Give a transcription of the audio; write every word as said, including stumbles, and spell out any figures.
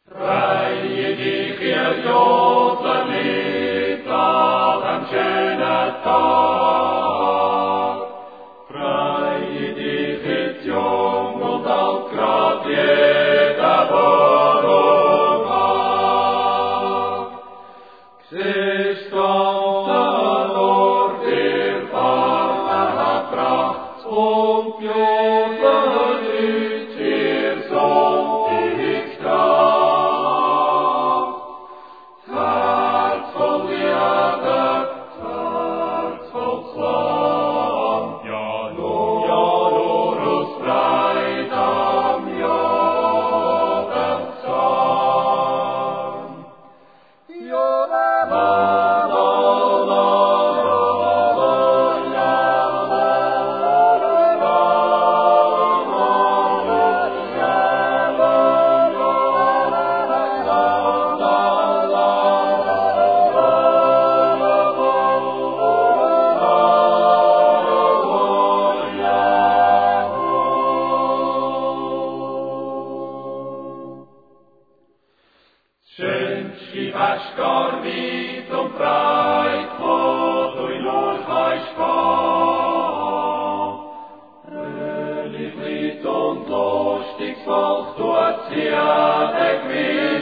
Freie dich, ihr Jodlerlied, am schönen Tag. Freie dich, ist jung und alt, grad jeder Wohnung mag. Siehst uns an Ort, ihr Vater Pracht und Jodlerlied, ihr sonntig Tag. Herz voll Erde, Herz voll Slam, ja nur, ja nur aus Breit am Jodenzahn. Ja, la, la, la, la, la, la, la, la, Schönski Aschgar weit und breit, wo du in Urheich komm. Fröhlich Lied und lustig Volk, du hast hier der Gewinn.